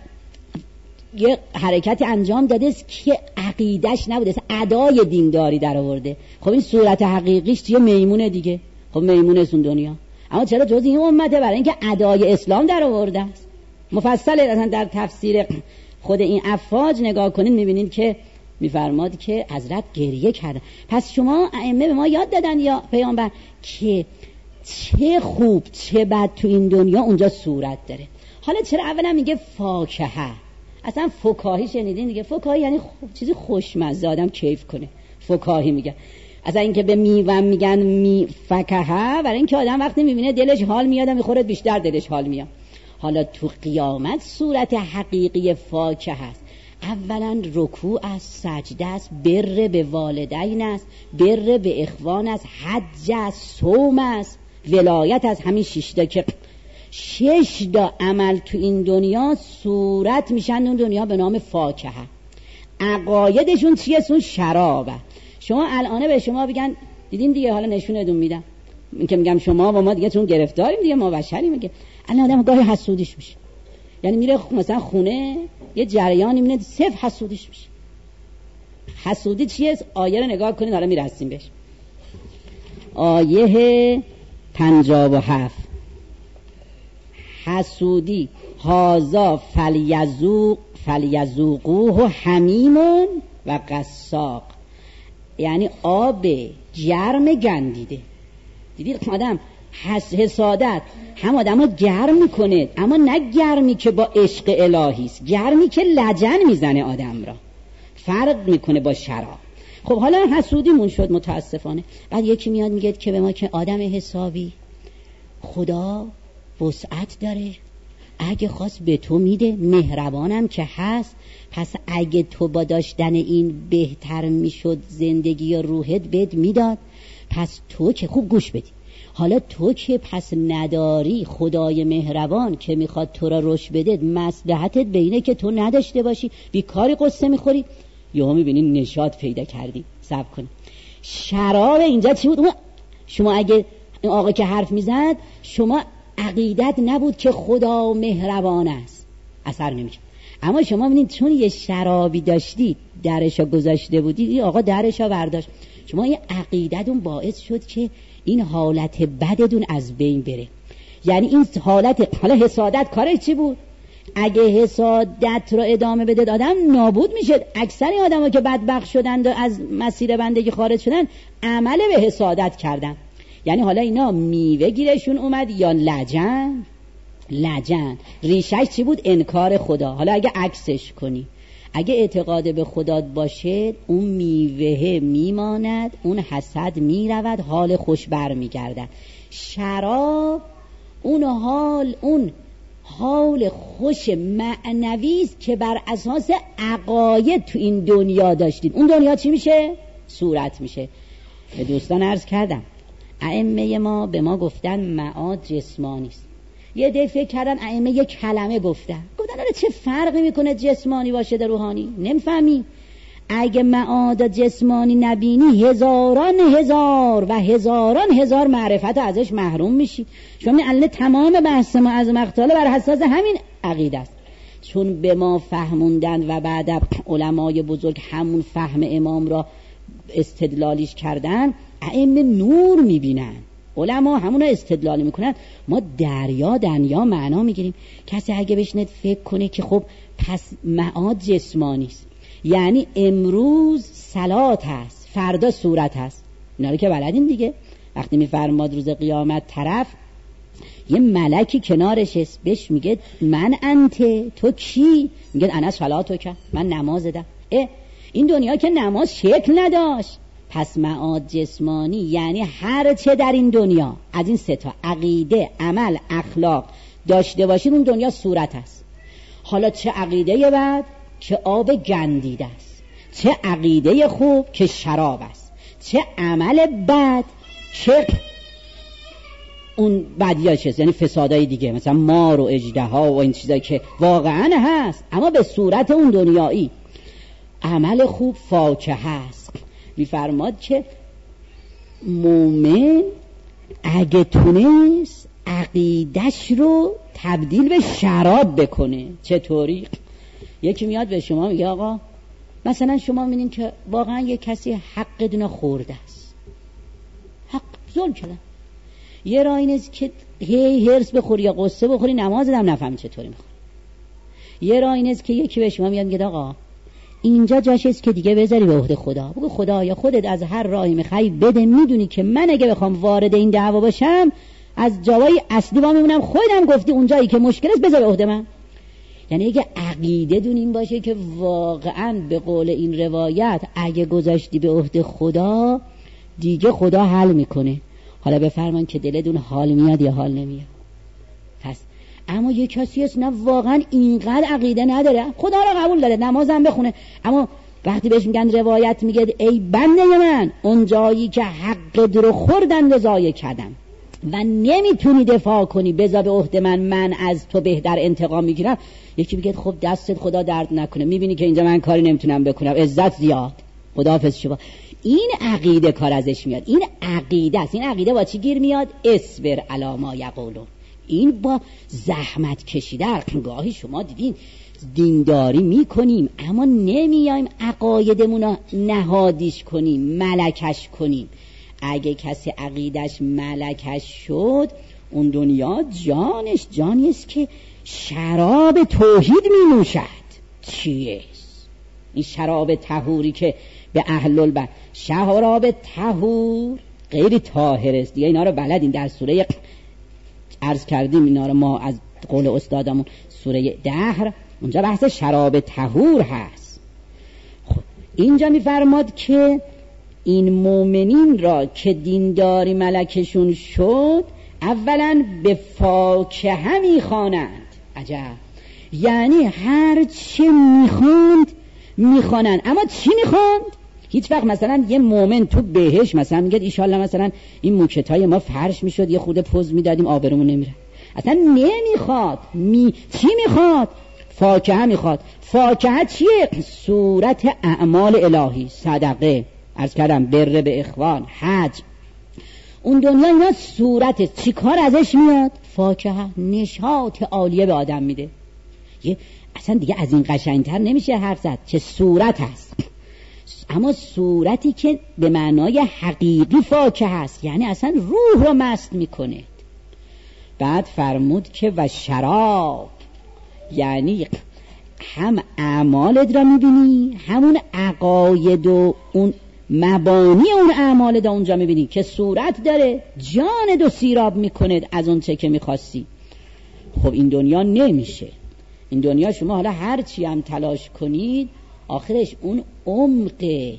یه حرکتی انجام داده است که عقیدش نبوده است، ادای دینداری در آورده. خب این صورت حقیقیش چیه؟ میمونه دیگه. خب میمونه است اون دنیا، اما چرا جز این امته؟ برای اینکه ادای اسلام در آورده است. مفصل اصلا در تفسیر خود این افواج نگاه کنید میبینید که میفرماد که حضرت گریه کردن. پس شما ائمه به ما یاد دادن یا پیامبر که چه خوب چه بد تو این دنیا اونجا صورت داره. حالا چرا اولا میگه فاکهه؟ اصلا فکاهی شنیدین دیگه؟ فکاهی یعنی خوب چیزی خوشمزه آدم کیف کنه، فکاهی میگه. اصلا اینکه به میوه میگن می فکهه، برای اینکه آدم وقتی میبینه دلش حال میاد، میخوره بیشتر دلش حال میاد. حالا تو قیامت صورت حقیقی فاکهه است. اولا رکوع است، سجده است، بر به والدین است، بر به اخوان است، حج است، صوم است، ولایت است. همین شش تا که شش تا عمل تو این دنیا صورت میشن اون دنیا به نام فاکهه. عقایدشون چیه؟ سون شرابه. شما الان به شما بگن دیدین دیگه، حالا نشونتون میدم، این که میگم شما و ما دیگه چون گرفتاریم دیگه، ما بشریم. میگه الان آدم گاهی حسودیش میشه، یعنی میره مثلا خونه یه جریانی میبینه صفر حسودیش میشه. حسودی چیه؟ آیه رو نگاه کنید، حالا میرسیم بهش. آیه پنجاه و هفت حسودی هازا فلیذوق فلیذوقوه حمیم و غساق، یعنی آب گرم گندیده. دیدید آدم حسادت هم آدم رو گرم میکنه، اما نه گرمی که با عشق الهی است، گرمی که لجن میزنه آدم را، فرق میکنه با شراب. خب حالا حسودیمون شد متاسفانه. بعد یکی میاد میگه که به ما که آدم حسابی خدا وسعت داره، اگه خواست به تو میده، مهربانم که هست، پس اگه تو با داشتن این بهتر میشد زندگی روحت بهت میداد، پس تو که خوب گوش بدی، حالا تو که پس نداری، خدای مهربان که میخواد تو را رشد بده، مصلحتت بینه که تو نداشته باشی، بیکاری قصه میخوری، یهو میبینی نشاط پیدا کردی. صبر کن. شراب اینجا چی بود؟ شما اگه این آقا که حرف میزد، شما عقیدت نبود که خدا مهربان است، اثر نمیشه. اما شما ببینید چون یه شرابی داشتی درشا گذاشته بودی، این آقا درشا برداشت، شما یه عقیدتون باعث شد که این حالت بدتون از بین بره. یعنی این حالت، حالا حسادت کارش چی بود؟ اگه حسادت رو ادامه بده آدم نابود میشه. اکثر آدم‌ها که بدبخت شدن و از مسیر بندگی خارج شدن عمل به حسادت کردن. یعنی حالا اینا میوه گیرشون اومد یا لجن؟ لجن ریشش چی بود؟ انکار خدا. حالا اگه عکسش کنی، اگه اعتقاد به خدا باشه، اون میوه میماند، اون حسد میرود، حال خوش بر میگردد. شراب اون حال، اون حال خوش معنوی است که بر اساس عقاید تو این دنیا داشتید. اون دنیا چی میشه؟ صورت میشه. به دوستان عرض کردم ائمه ما به ما گفتن معاد جسمانی است. یه دفعه فکر کردن ائمه یه کلمه گفتن، گفتن آره چه فرقی میکنه جسمانی باشه در روحانی؟ نمیفهمی؟ اگه معاد جسمانی نبینی، هزاران هزار و هزاران هزار معرفت ازش محروم میشی. چون الان تمام بحث ما از مقتاله بر اساس همین عقیده است. چون به ما فهموندن و بعد علمای بزرگ همون فهم امام را استدلالیش کردن، ائمه نور میبینن. علما همون رو استدلال میکنن، ما دریا دنیا معنا میگیریم. کسی اگه بشنه فکر کنه که خب پس معاد جسمانی است، یعنی امروز صلات هست فردا صورت هست، اینا رو که بلدین دیگه. وقتی میفرماد روز قیامت طرف یه ملکی کنارش است، بهش میگه من انت، تو کی؟ میگه انا صلاتو که، من نمازدم. اه این دنیا که نماز شکل نداشت. پس معاد جسمانی یعنی هر چه در این دنیا از این سه تا عقیده، عمل، اخلاق داشته باشید اون دنیا صورت است. حالا چه عقیده بعد که آب گندیده است، چه عقیده خوب که شراب است، چه عمل بد که اون بدیاش هست، یعنی فسادای دیگه مثلا مار و اژدها و این چیزایی که واقعا هست اما به صورت اون دنیایی. عمل خوب فاکهه هست. میفرماد که مومن اگه تونست عقیدش رو تبدیل به شراب بکنه. چطوری؟ یکی میاد به شما میگه آقا مثلا شما میبینین که واقعا یه کسی حق دونه خورده است، حق ظلم شده، یه راه این است که هی هرس بخوری یا قصه بخوری نماز هم نفهمی چطوری میخوری. یه راه این است که یکی به شما میاد میگه آقا اینجا جاش است که دیگه بذاری به عهده خدا، بگو خدا یا خودت از هر راهی میخوای بده، میدونی که من اگه بخوام وارد این دعوا باشم از جوای اصلی با میمونم، خودم گفتی اون جایی که مشکل است بذار به عهده من. یعنی اگه عقیده دونیم باشه که واقعا به قول این روایت اگه گذاشتی به عهده خدا دیگه خدا حل میکنه. حالا بفرمان که دلتون حال میاد یا حال نمیاد. پس اما یه کسی هست نه واقعا اینقدر عقیده نداره، خدا رو قبول داره، نمازم بخونه، اما وقتی بهش میگن روایت میگه ای بنده من اون جایی که حق رو خوردن و ضایع کردم و نمیتونی دفاع کنی بذار به عهده من، من از تو بهتر انتقام میگیرم. یکی میگه خب دستت خدا درد نکنه، میبینی که اینجا من کاری نمیتونم بکنم، عزت زیاد، خداحافظ شما. این عقیده کار ازش میاد، این عقیده است. این عقیده با چی گیر میاد؟ اصبر علی ما یقولون. این با زحمت کشیده. گاهی شما دیدین دینداری میکنیم اما نمیایم عقایدمون رو نهادیش کنیم، ملکش کنیم. اگه کسی عقیدش ملکش شد اون دنیا جانش جانی است که شراب توحید می نوشد. چیه این شراب طهوری که به اهل البر؟ شراب طهور غیر طاهر است دیگه، اینا رو بلدین. در سوره عرض کردیم اینا رو ما از قول استادمون سوره دهر، اونجا بحث شراب طهور هست. خب اینجا میفرماد که این مومنین را که دینداری ملکشون شد اولا به فاکهه میخوانند. عجب، یعنی هر چه میخوند میخوانند. اما چی میخوند؟ هیچ وقت مثلا یه مومن تو بهش مثلا میگه ایشالله مثلا این موکتای ما فرش میشد یه خورده پوز میدادیم آبرومون نمیره، اصلا نمیخواد. می... چی میخواد؟ فاکهه میخواد. فاکهه چیه؟ صورت اعمال الهی، صدقه، عرض کردم بر به اخوان، حج، اون دنیا اینا صورت. چی کار ازش میاد؟ فاکهه، نشاط عالیه به آدم میده. یه اصلا دیگه از این قشنگتر نمیشه حرف زد. چه صورت هست، اما صورتی که به معنای حقیقی فاکهه هست، یعنی اصلا روح رو مست میکنه. بعد فرمود که و شراب، یعنی هم اعمالت را میبینی همون عقاید و اون مبانی اون اعمال دا اونجا میبینی که صورت داره، جان دو سیراب میکنه از اون چه که میخواستی. خب این دنیا نمیشه. این دنیا شما حالا هر چی هم تلاش کنید آخرش اون عمق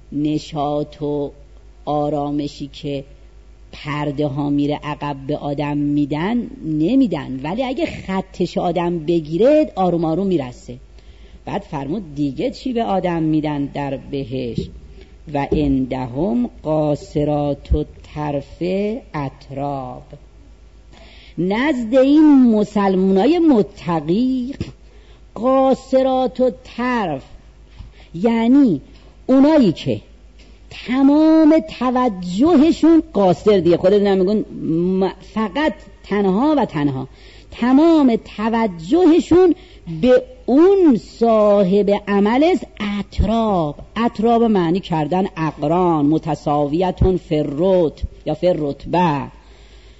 نشاط و آرامشی که پرده ها میره عقب به آدم میدن نمیدن، ولی اگه خطش آدم بگیره آروم آروم میرسه. بعد فرمود دیگه چی به آدم میدن در بهشت؟ و عندهم قاصرات الطرف اتراب. نزد این مسلمانای متقی قاصرات الطرف یعنی اونایی که تمام توجهشون قاصر دیگه، خودتون میگن فقط تنها و تنها، تمام توجهشون به اون صاحب عمل است. اطراب، اطراب معنی کردن اقران، متساویتون فرروت یا فررتبه،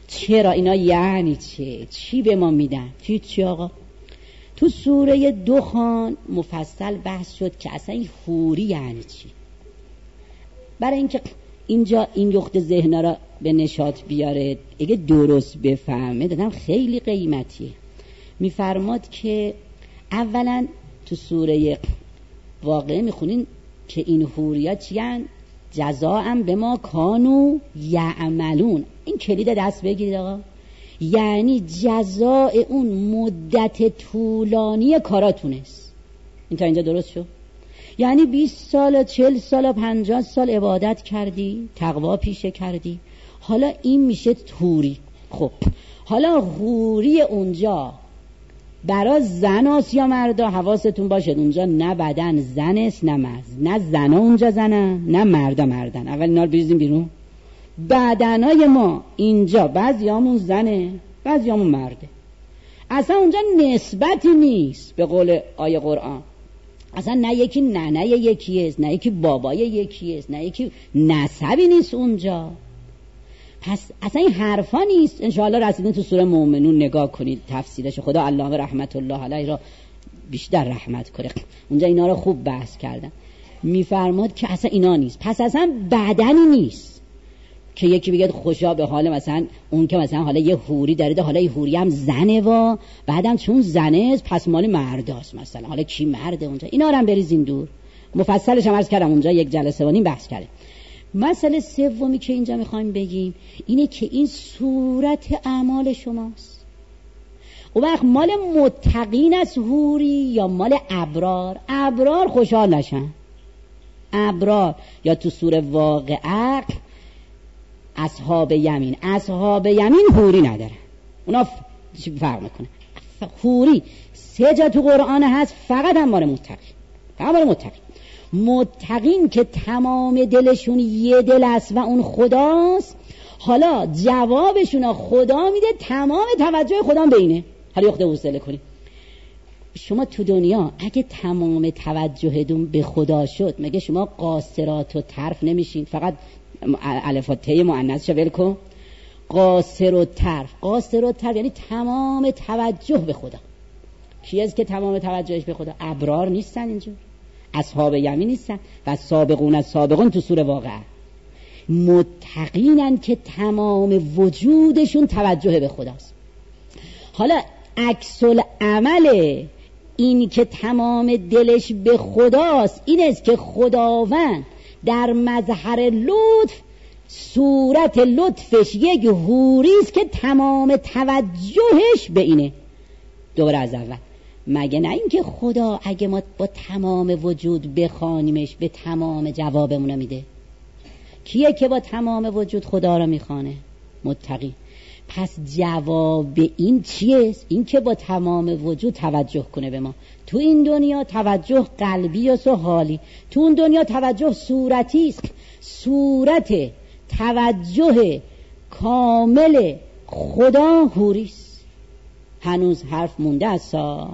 چرا اینا یعنی چه؟ چی به ما میدن؟ چی چی آقا؟ تو سوره دخان مفصل بحث شد که اصلا این حوری یعنی چی. برای اینکه اینجا این نقطه ذهن را به نشاط بیاره، اگه درست بفهمه دادم خیلی قیمتیه. میفرماد که اولا تو سوره واقعه میخونین که این حوریا چیان؟ جزاء بما کانوا یعملون. این کلید دست بگیرید آقا، یعنی جزاء اون مدت طولانی کاراتونست. این تا اینجا درست شد؟ یعنی بیست سال، چهل سال، پنجاه سال عبادت کردی، تقوا پیشه کردی، حالا این میشه حوری. خب حالا حوری اونجا برای زن است یا مردا؟ حواستون باشه اونجا نه بدن زن است نه مرد، نه زنا اونجا زنن نه مردا مردن. اول اینا رو بریزیم بیرون. بدنای ما اینجا بعضیامون زنه بعضیامون مرده، اصلا اونجا نسبتی نیست به قول آیه قرآن. اصلا نه یکی ننه یکی است، نه یکی بابای یکی است، نه یکی نسبی نیست اونجا. پس اصلا این حرفا نیست. انشاءالله رسیدین تو سوره مومنون نگاه کنید تفسیرش، خدا الله رحمت الله علیه را بیشتر رحمت کنه، اونجا اینا رو خوب بحث کردن. میفرماد که اصلا اینا نیست. پس اصلا بدنی نیست که یکی بگه خوشا به حال مثلا اون که مثلا حالا یه حوری داره، حالا یه حوری هم زنه و بعدم چون زنه است پس مال مرداست مثلا. حالا کی مرده اونجا؟ اینا رو هم بریزیم دور. مفصلش هم عرض کردم اونجا یک جلسه و نیم بحث کردیم. مسئله سومی که اینجا میخوایم بگیم اینه که این صورت اعمال شماست. اون وقت مال متقین است حوری یا مال ابرار؟ ابرار خوشحال نشن. ابرار یا تو سوره واقعه اصحاب یمین، اصحاب یمین حوری ندارن، اونا چی فرق میکنه؟ حوری سه جا تو قرآن هست، فقط هم مال متقین، فقط مال متقین. متقین که تمام دلشون یه دل است و اون خداست، حالا جوابشون خدا میده، تمام توجه خدا به اینه. حالا یخته حوصله کنی شما تو دنیا اگه تمام توجهتون به خدا شد، مگه شما قاصرات و طرف نمیشین؟ فقط الف و ت مؤنث ول کن. قاصر و طرف، قاصر و طرف یعنی تمام توجه به خدا. کی است که تمام توجهش به خدا؟ ابرار نیستن اینجا، اصحاب یمین نیستن. و سابقون از سابقون تو سوره واقعه متقینن که تمام وجودشون توجه به خداست. حالا عکس العمل این که تمام دلش به خداست این است که خداوند در مظهر لطف، صورت لطفش یک حوری است که تمام توجهش به اینه. دوباره از اول، مگه نه این که خدا اگه ما با تمام وجود بخوانیمش به تمام جوابمون میده؟ کیه که با تمام وجود خدا رو میخوانه؟ متقی. پس جواب این چیه؟ این که با تمام وجود توجه کنه به ما. تو این دنیا توجه قلبی است و حالی، تو اون دنیا توجه صورتی است. صورت توجه کامل خدا حوری است. هنوز حرف مونده است.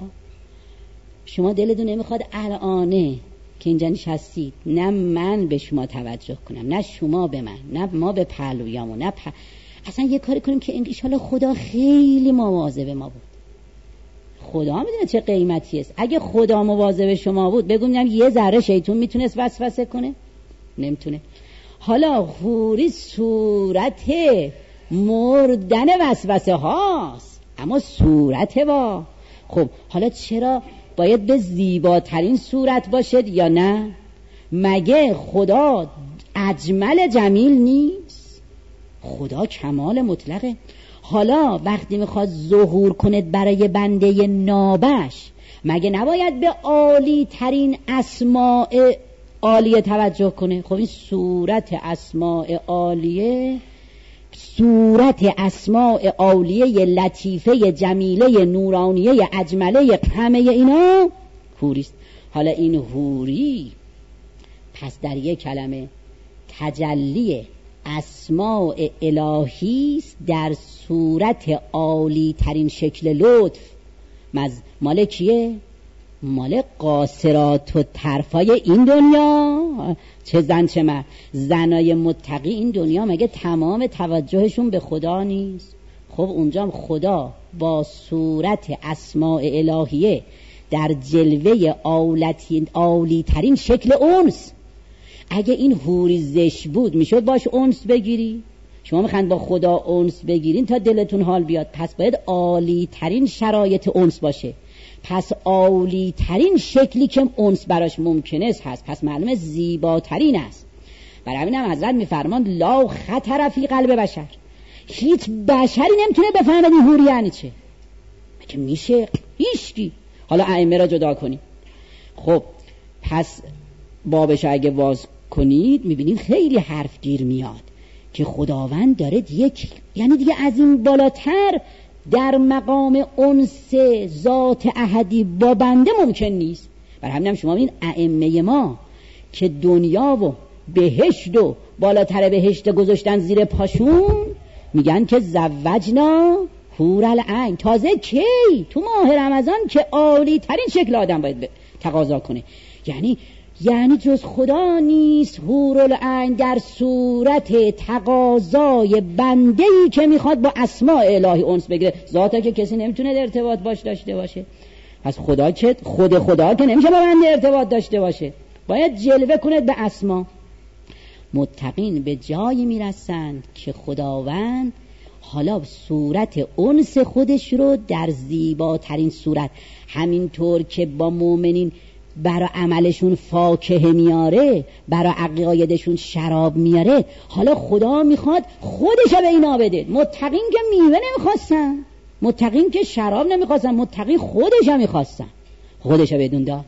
شما دلتون نمیخواد الانه که اینجا نشستید نه من به شما توجه کنم، نه شما به من، نه ما به پهلویامون، نه پ... اصلا یه کاری کنیم که انشالله خدا خیلی مواظب ما بود. خدا میدونه چه قیمتی است. اگه خدا مواظب شما بود بگم یه ذره شیطون میتونست وسوسه کنه؟ نمیتونه. حالا حوری صورت مردن وسوسه هاست، اما صورت با خب حالا چرا باید به زیباترین صورت باشد یا نه؟ مگه خدا اجمل جمیل نیست؟ خدا کمال مطلقه. حالا وقتی میخواد ظهور کند برای بنده نابش، مگه نباید به عالی ترین اسماء عالیه توجه کنه؟ خب این صورت اسماء عالیه، صورت اسماء عالیه لطیفه جمیله نورانیه اجمله، همه اینا حوریست. حالا این حوری پس در یک کلمه تجلی اسماء الهی است در صورت عالی ترین شکل لطف. مال کیه؟ مال قاصرات و طرفای این دنیا. چه زن چه مرد. زنای متقی این دنیا مگه تمام توجهشون به خدا نیست؟ خب اونجا خدا با صورت اسماء الهیه در جلوه عالی ترین شکل انس. اگه این حوری زشت بود میشد باش انس بگیری؟ شما میخواین با خدا انس بگیرین تا دلتون حال بیاد، پس باید عالی ترین شرایط انس باشه. پس عالی ترین شکلی که انس براش ممکنه هست، پس معلومه زیباترین است. برای همین هم حضرت میفرمان لا خطر فی قلب بشر، هیچ بشری نمیتونه بفهمه این حوری یعنی چه. مگه میشه؟ هیچکی. حالا ائمه را جدا کنیم. خب پس بابش اگه باز کنید میبینید خیلی حرف گیر میاد که خداوند داره یک، یعنی دیگه از این بالاتر در مقام انس ذات احدی با بنده ممکن نیست. برای همین هم شما ببینید ائمه ما که دنیا و بهشت و بالاتر بهشت گذاشتن زیر پاشون، میگن که زوجنا حور العین. تازه کی؟ تو ماه رمضان که عالی ترین شکل آدم باید تقاضا کنه. یعنی یعنی جز خدا نیست حور العین در صورت تقاضای بنده‌ای که میخواد با اسماء الهی انس بگیره. ذاتا که کسی نمیتونه در ارتباط باش داشته باشه، پس خدا که خود خدا که نمیشه با بنده ارتباط داشته باشه، باید جلوه کنه به اسما. متقین به جایی میرسند که خداوند حالا صورت انس خودش رو در زیباترین صورت، همینطور که با مؤمنین برای عملشون فاکهه میاره، برای عقایدشون شراب میاره، حالا خدا میخواد خودش به اینا بده. متقین که میوه نمیخواستن، متقین که شراب نمیخواستن، متقین خودش میخواستن، خودش بدون داد.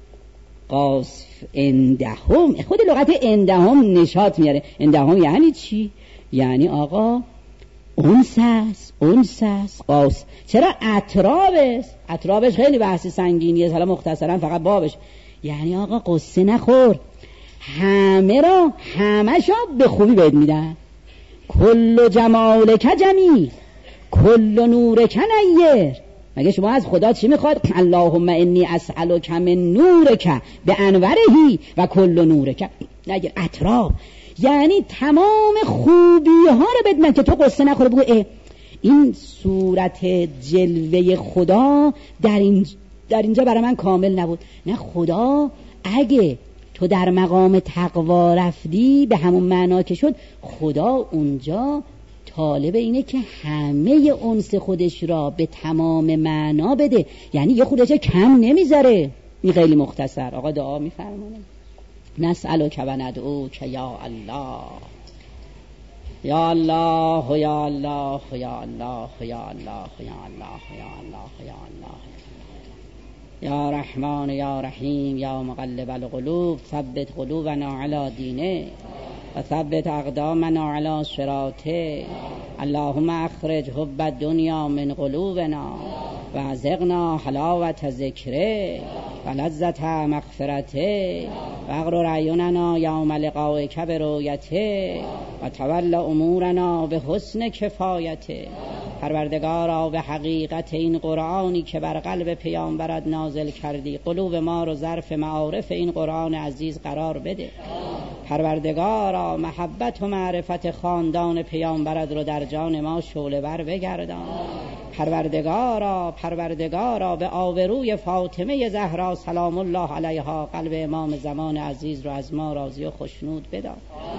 قاصف اندهم، خود لغت اندهم نشاط میاره. اندهم یعنی چی؟ یعنی آقا انس است، انس است. قاص چرا اطرابش؟ اطرابش خیلی بحث سنگینیه، حالا مختصرا فقط بابش. یعنی آقا قصه نخور، همه را همشا به خوبی بهت میدن. کل جمالک جمیل، کل نورک نیر. مگه شما از خدا چی میخواد؟ اللهم انی اسألک من نورک به انورهی و کل نورک. نگه اطراب یعنی تمام خوبی ها رو بدن که تو قصه نخوره. بگو اه این صورت جلوه خدا در, این در اینجا برای من کامل نبود. نه، خدا اگه تو در مقام تقوا رفتی به همون معنا که شد، خدا اونجا طالب اینه که همه انس خودش را به تمام معنا بده، یعنی یه خودش کم نمیذاره. این خیلی مختصر. آقا دعا میفرمونه. نسألک و ندعوک یا الله، یا الله یا الله یا الله یا الله یا الله یا الله یا الله یا رحمان یا رحیم یا مقلب القلوب ثبت قلوبنا علی دینه و ثبت اقدامنا علی صراطه. اللهم اخرج حب الدنیا من قلوبنا و ازغنا حلاوت ذکره و لذت مغفرته و اغرر اعیننا یوم لقائک برؤیته و تول امورنا به حسن کفایته. پروردگارا به حقیقت این قرآنی که بر قلب پیامبرت نازل کردی، قلوب ما رو ظرف معارف این قرآن عزیز قرار بده. پروردگارا محبت و معرفت خاندان پیامبرت رو در جان ما شعله ور بگردان. پروردگارا پروردگارا به آبروی فاطمه زهرا سلام الله علیها قلب امام زمان عزیز رو از ما راضی و خوشنود بدار.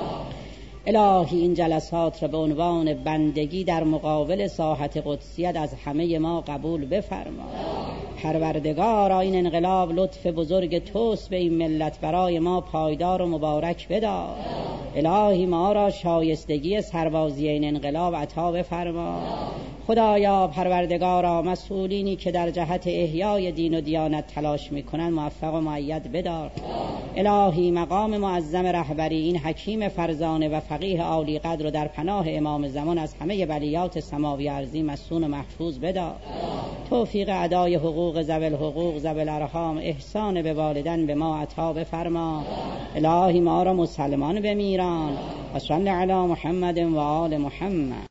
الهی این جلسات را به عنوان بندگی در مقابل ساحت قدسیت از همه ما قبول بفرما. پروردگارا این انقلاب لطف بزرگ توست به این ملت، برای ما پایدار و مبارک بدار. الهی ما را شایستگی سربازی این انقلاب عطا بفرما. خدایا پروردگارا مسئولینی که در جهت احیای دین و دیانت تلاش میکنن موفق و مؤید بدار. الهی مقام معظم رهبری این حکیم فرزانه و فقیه عالی قدر رو در پناه امام زمان از همه بلیات سماوی ارضی مسون و محفوظ بدار. توفیق ادای حقوق ذوی الحقوق ذوی الارحام، احسان به والدین به ما عطا بفرما. الهی ما را مسلمان بمیران. و صلی علی محمد و آل محمد.